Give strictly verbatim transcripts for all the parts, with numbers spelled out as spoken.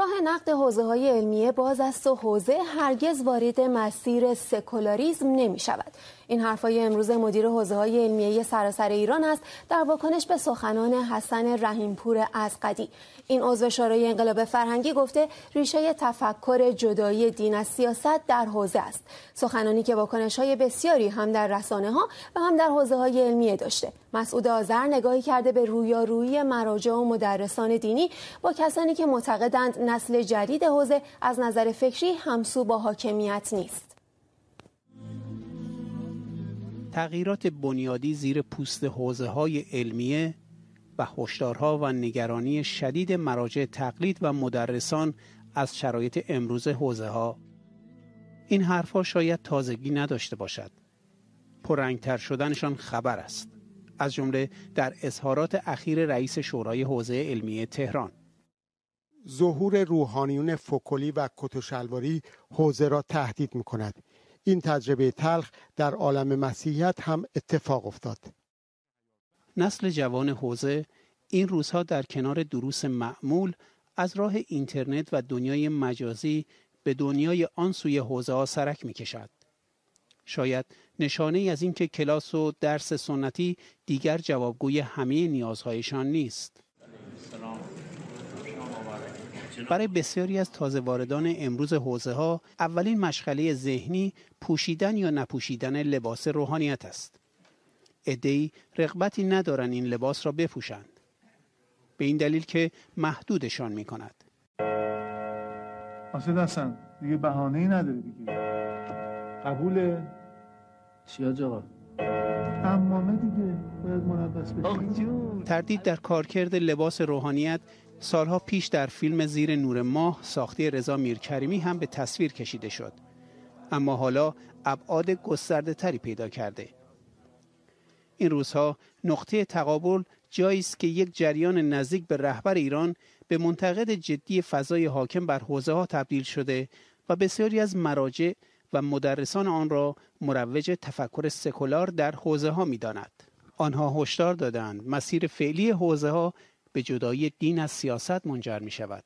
راه نقد حوزه‌های علمیه باز است و حوزه هرگز وارد مسیر سکولاریسم نمی‌شود. این حرفای امروز مدیر حوزه‌های علمیه سراسر ایران است در واکنش به سخنان حسن رحیمپور ازغدی. این عضو شورای انقلاب فرهنگی گفته ریشه تفکر جدایی دین از سیاست در حوزه است. سخنانی که واکنش‌های بسیاری هم در رسانه‌ها و هم در حوزه‌های علمیه داشته. مسعود آذر نگاهی کرده به رویارویی مراجع و مدرسان دینی با کسانی که معتقدند نسل جدید حوزه از نظر فکری همسو با حاکمیت نیست. تغییرات بنیادی زیر پوست حوزه‌های علمیه و هشدارها و نگرانی شدید مراجع تقلید و مدرسان از شرایط امروز حوزه‌ها. این حرفها شاید تازگی نداشته باشد. پررنگتر شدنشان خبر است. از جمله در اظهارات اخیر رئیس شورای حوزه علمیه تهران. ظهور روحانیون فکلی و کت و شلواری حوزه را تهدید می‌کند. این تجربه تلخ در عالم مسیحیت هم اتفاق افتاد. نسل جوان حوزه این روزها در کنار دروس معمول از راه اینترنت و دنیای مجازی به دنیای آن سوی حوزه ها سرک می‌کشد. شاید نشانه ای از این که کلاس و درس سنتی دیگر جوابگوی همه نیازهایشان نیست. برای بسیاری از تازه واردان امروز حوزه ها اولین مشغله ذهنی پوشیدن یا نپوشیدن لباس روحانیت است. عده‌ای رغبتی ندارن این لباس را بپوشند. به این دلیل که محدودشان می کند. آسد هستن دیگه بهانه‌ای نداره دیگه. قبوله سیاج آقا امامه دیگه باید ملبس بشه. تردید در کارکرد لباس روحانیت سالها پیش در فیلم زیر نور ماه ساخته رضا میرکریمی هم به تصویر کشیده شد. اما حالا ابعاد گسترده تری پیدا کرده. این روزها نقطه تقابل جایی است که یک جریان نزدیک به رهبر ایران به منتقد جدی فضای حاکم بر حوزه ها تبدیل شده و بسیاری از مراجع و مدرسان آن را مروج تفکر سکولار در حوزه ها می داند. آنها هشدار دادند مسیر فعلی حوزه ها به جدایی دین از سیاست منجر می شود.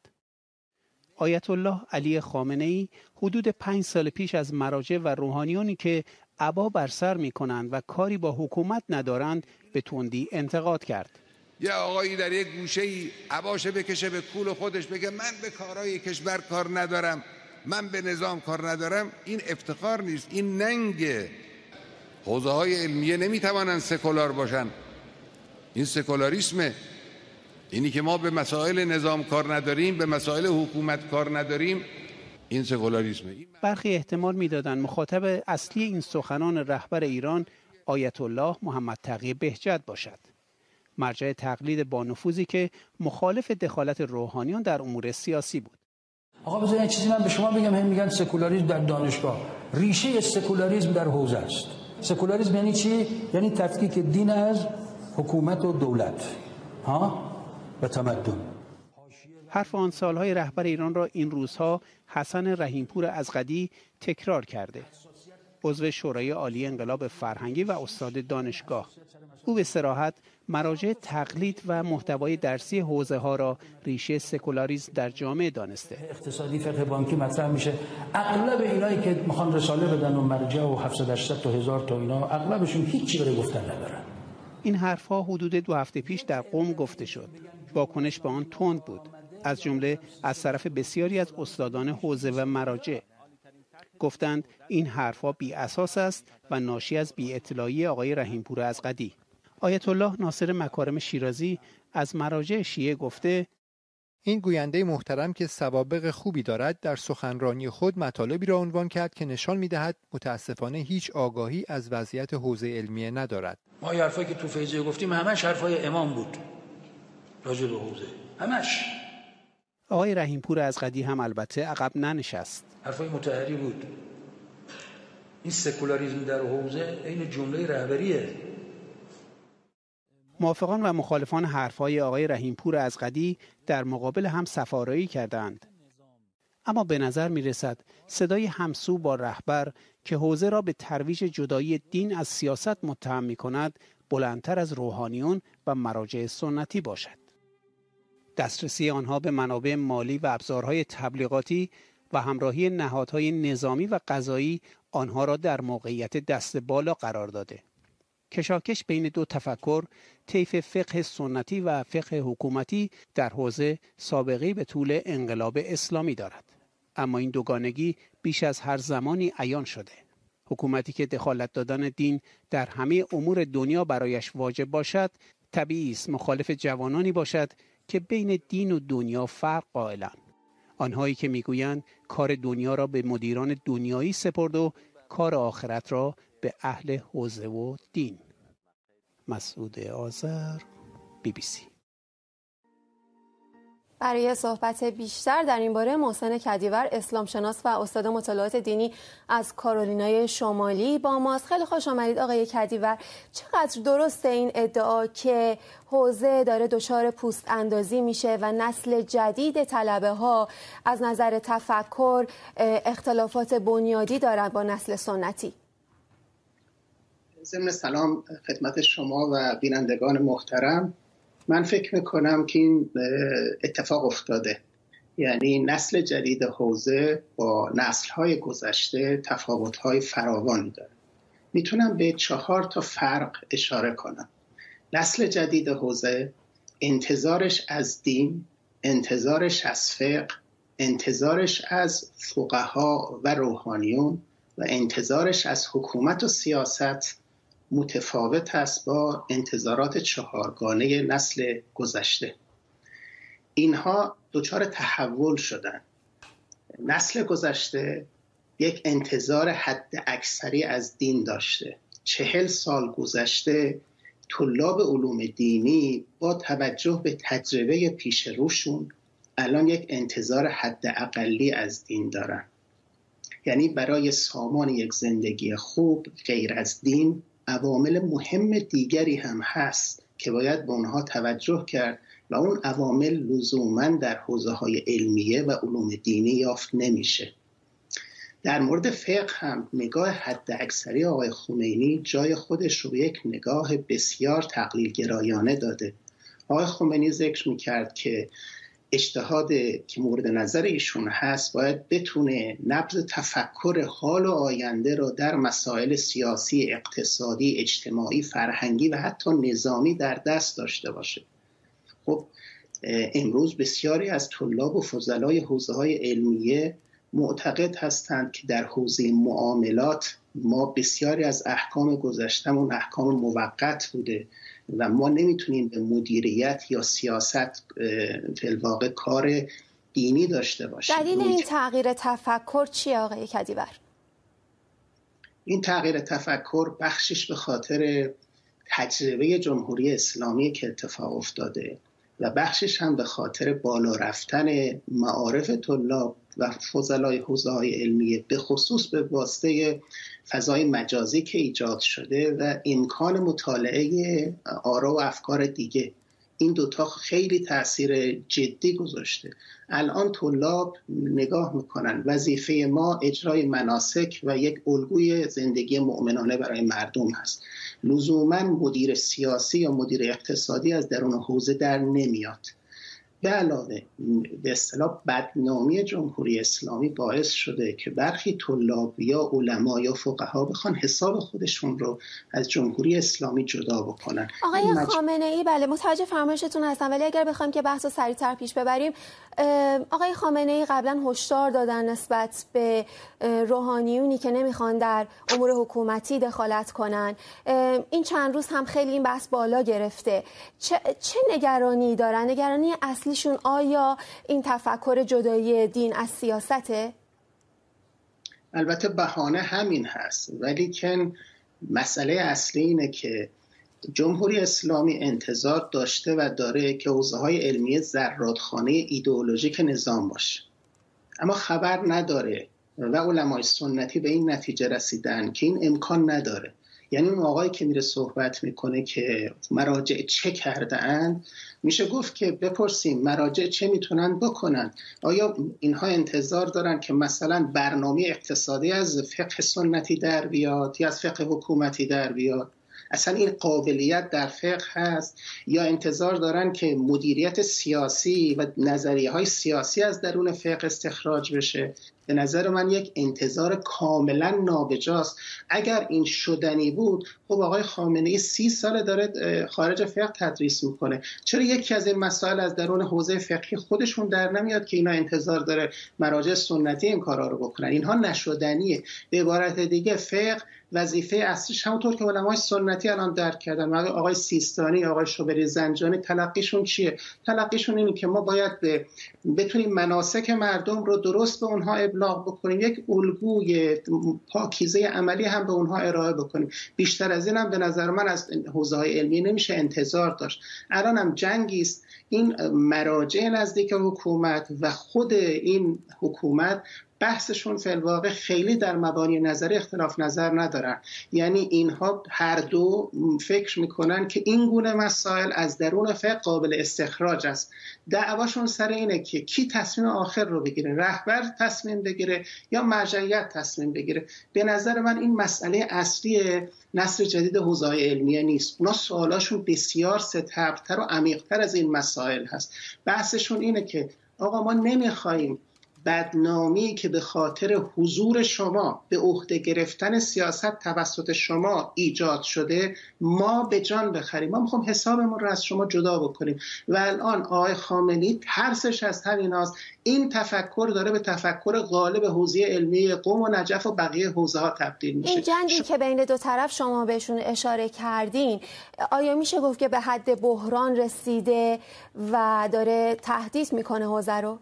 آیت الله علی خامنه‌ای حدود پنج سال پیش از مراجع و روحانیانی که عبا بر سر می کنند و کاری با حکومت ندارند به تندی انتقاد کرد. یه آقایی در یک گوشه‌ای عباشه بکشه به کول خودش بگه من به کارهای کشور کار ندارم، من به نظام کار ندارم، این افتخار نیست، این ننگه. حوزه های علمیه نمیتوانند سکولار باشن. این سکولاریسمه. اینی که ما به مسائل نظام کار نداریم، به مسائل حکومت کار نداریم، این سکولاریسمه. برخی احتمال میدادند مخاطب اصلی این سخنان رهبر ایران آیت الله محمد تقی بهجت باشد. مرجع تقلید با نفوذی که مخالف دخالت روحانیان در امور سیاسی بود. آقا بذارید این چیزی من به شما بگم. هم میگن سکولاریسم در دانشگاه. ریشه سکولاریسم در حوزه است. سکولاریسم یعنی چی؟ یعنی تفکیک دین از حکومت و دولت ها و تمدن. حرف آن سالهای رهبر ایران را این روزها حسن رحیمپور ازغدی تکرار کرده. عضو شورای عالی انقلاب فرهنگی و استاد دانشگاه. او به صراحت مراجع تقلید و محتوای درسی حوزه ها را ریشه سکولاریسم در جامعه دانسته. اقتصادی، فقه بانکی مطرح میشه. اغلب اینایی که میخوان رساله بدن و مرجع و هفتصد هشتصد تا هزار تا اینا، اغلبشون هیچی برای گفتن ندارن. این حرفها حدود دو هفته پیش در قم گفته شد. واکنش به آن تند بود، از جمله از طرف بسیاری از استادان حوزه و مراجع. گفتند این حرفها بی اساس است و ناشی از بی اطلاعی آقای رحیمپور ازغدی. آیت الله ناصر مکارم شیرازی از مراجع شیعه گفته این گوینده محترم که سوابق خوبی دارد در سخنرانی خود مطالبی را عنوان کرد که نشان می‌دهد متاسفانه هیچ آگاهی از وضعیت حوزه علمیه ندارد. ما حرفایی که تو فیضیه گفتیم همش حرفای امام بود. راجع به حوزه همش. آقای رحیمپور ازغدی هم البته عقب ننشست. حرفای مطهری بود. این سکولاریسم در حوزه این جمله رهبریه. موافقان و مخالفان حرفهای آقای رحیمپور ازغدی در مقابل هم صفارایی کردند. اما به نظر می رسد صدای همسو با رهبر که حوزه را به ترویج جدایی دین از سیاست متهم می کند بلندتر از روحانیون و مراجع سنتی باشد. دسترسی آنها به منابع مالی و ابزارهای تبلیغاتی و همراهی نهادهای نظامی و قضایی آنها را در موقعیت دست بالا قرار داده. کشاکش بین دو تفکر، طیف فقه سنتی و فقه حکومتی، در حوزه سابقه‌ای به طول انقلاب اسلامی دارد. اما این دوگانگی بیش از هر زمانی عیان شده. حکومتی که دخالت دادن دین در همه امور دنیا برایش واجب باشد، طبیعی است مخالف جوانانی باشد که بین دین و دنیا فرق قائلند. آنهایی که میگویند کار دنیا را به مدیران دنیایی سپرد و کار آخرت را به اهل حوزه و دین. مسعود آذر، بی بی سی. برای صحبت بیشتر در این باره محسن کدیور، اسلام شناس و استاد مطالعات دینی از کارولینای شمالی با ماست. خیلی خوش آمدید آقای کدیور. چقدر درسته این ادعا که حوزه داره دچار پوست اندازی میشه و نسل جدید طلبه ها از نظر تفکر اختلافات بنیادی دارن با نسل سنتی؟ ضمن سلام خدمت شما و بینندگان محترم. من فکر میکنم که این اتفاق افتاده، یعنی نسل جدید حوزه با نسل‌های گذشته تفاوت‌های فراوانی داره. میتونم به چهار تا فرق اشاره کنم. نسل جدید حوزه انتظارش از دین، انتظارش از فقه، انتظارش از فقها و روحانیون و انتظارش از حکومت و سیاست متفاوت است با انتظارات چهارگانه نسل گذشته. اینها دچار تحول شدن. نسل گذشته یک انتظار حد اکثری از دین داشته. چهل سال گذشته طلاب علوم دینی با توجه به تجربه پیش روشون الان یک انتظار حد اقلی از دین دارن. یعنی برای سامان یک زندگی خوب غیر از دین عوامل مهم دیگری هم هست که باید به اونها توجه کرد و اون عوامل لزوماً در حوزه‌های علمیه و علوم دینی یافت نمیشه. در مورد فقه هم نگاه حد اکثری آقای خمینی جای خودش رو به یک نگاه بسیار تقلیل گرایانه داده. آقای خمینی ذکر میکرد که اجتهاد که مورد نظر ایشون هست باید بتونه نبض تفکر حال و آینده رو در مسائل سیاسی، اقتصادی، اجتماعی، فرهنگی و حتی نظامی در دست داشته باشه. خب امروز بسیاری از طلاب و فضلای حوزه‌های علمیه معتقد هستند که در حوزه معاملات ما بسیاری از احکام گذشتمون احکام موقت بوده و ما نمیتونیم به مدیریت یا سیاست فی الواقع کار دینی داشته باشیم. دلیل این تغییر تفکر چیه آقای کدیور؟ این تغییر تفکر بخشش به خاطر تجربه جمهوری اسلامی که اتفاق افتاده و بخشش هم به خاطر بالا رفتن معارف طلاب و فضلای حوزه‌های علمیه به خصوص به واسطه فضای مجازی که ایجاد شده و امکان مطالعه آرا و افکار دیگه. این دوتا خیلی تأثیر جدی گذاشته. الان طلاب نگاه میکنن وظیفه ما اجرای مناسک و یک الگوی زندگی مؤمنانه برای مردم هست. لزوما مدیر سیاسی یا مدیر اقتصادی از درون حوزه در نمیاد. به علاوه به اصطلاح بدنامی جمهوری اسلامی باعث شده که برخی طلاب یا علما یا فقها بخوان حساب خودشون رو از جمهوری اسلامی جدا بکنن. آقای مج... خامنه ای، بله متوجه فرمایشتون هستم، ولی اگر بخوایم که بحث رو سریع‌تر پیش ببریم، آقای خامنه ای قبلا هشدار دادن نسبت به روحانیونی که نمیخوان در امور حکومتی دخالت کنن. این چند روز هم خیلی این بحث بالا گرفته. چه, چه نگرانی دارن؟ نگرانی اصلیشون آیا این تفکر جدایی دین از سیاسته؟ البته بهانه همین هست، ولی که مسئله اصلی اینه که جمهوری اسلامی انتظار داشته و داره که حوزه‌های علمی زرادخانه ایدئولوژیک نظام باشه، اما خبر نداره و علمای سنتی به این نتیجه رسیدن که این امکان نداره. یعنی اون آقایی که میره صحبت میکنه که مراجع چه کرده اند، میشه گفت که بپرسیم مراجع چه میتونن بکنن. آیا اینها انتظار دارن که مثلا برنامه اقتصادی از فقه سنتی در بیاد یا از فقه حکومتی در بیاد؟ اصلا این قابلیت در فقه هست یا انتظار دارن که مدیریت سیاسی و نظریه های سیاسی از درون فقه استخراج بشه؟ به نظر من یک انتظار کاملا نابجاست. اگر این شدنی بود، خب آقای خامنه‌ای سی سال داره خارج فقه تدریس میکنه، چرا یکی از این مسائل از درون حوزه فقهی خودشون در نمیاد که اینا انتظار داره مراجع سنتی این کارا رو بکنن؟ اینها نشدنیه. به عبارت دیگه فقه وظیفه اصلیش همونطور که علمای سنتی الان درک کردن، آقای سیستانی، آقای شوبری زنجانی، تلقیشون چیه؟ تلقیشون اینه که ما باید بتونیم مناسک مردم رو درست به اونها ابلاغ بکنیم، یک الگوی پاکیزه عملی هم به اونها ارائه بکنیم. بیشتر از این هم به نظر من از حوزه‌های علمی نمیشه انتظار داشت. الان هم جنگی است. این مراجع نزدیک حکومت و خود این حکومت بحثشون فی الواقع خیلی در مبانی نظری اختلاف نظر ندارن. یعنی اینها هر دو فکر میکنن که این گونه مسائل از درون فقه قابل استخراج است. دعواشون سر اینه که کی تصمیم آخر رو بگیره، رهبر تصمیم بگیره یا مرجعیت تصمیم بگیره. به نظر من این مسئله اصلی نسل جدید حوزه‌های علمیه نیست. اونا سوالاشون بسیار سطحی‌تر و عمیق‌تر از این مسائل هست. بحثشون اینه که آقا ما نمیخوایم بدنامی که به خاطر حضور شما به عهده گرفتن سیاست توسط شما ایجاد شده ما به جان بخریم. ما میخوام حسابمون رو از شما جدا بکنیم. و الان آقای خامنه‌ای ترسش از همین است. این تفکر داره به تفکر غالب حوزه علمی قم و نجف و بقیه حوزه ها تبدیل میشه. این جنگی ش... که بین دو طرف شما بهشون اشاره کردین، آیا میشه گفت که به حد بحران رسیده و داره تهدید میکنه حوزه رو؟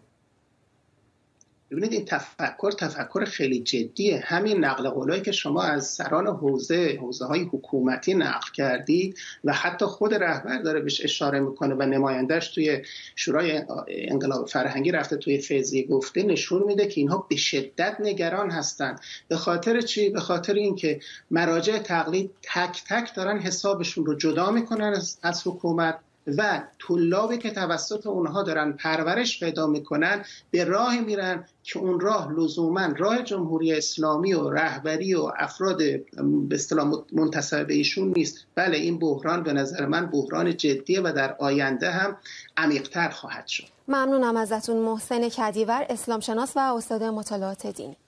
ببینید این تفکر تفکر خیلی جدیه. همین نقل قولایی که شما از سران حوزه حوزه های حکومتی نقل کردید و حتی خود رهبر داره بهش اشاره میکنه و نمایندهش توی شورای انقلاب فرهنگی رفته توی فیضیه گفته، نشون میده که اینها به شدت نگران هستن. به خاطر چی؟ به خاطر اینکه مراجع تقلید تک تک دارن حسابشون رو جدا میکنن از, از حکومت و طلابی که توسط اونها دارن پرورش پیدا میکنن به راه میرن که اون راه لزوما راه جمهوری اسلامی و رهبری و افراد به اصطلاح منتسب به ایشون نیست. بله این بحران به نظر من بحران جدیه و در آینده هم عمیق‌تر خواهد شد. ممنونم ازتون محسن کدیور، اسلام شناس و استاد مطالعات دینی.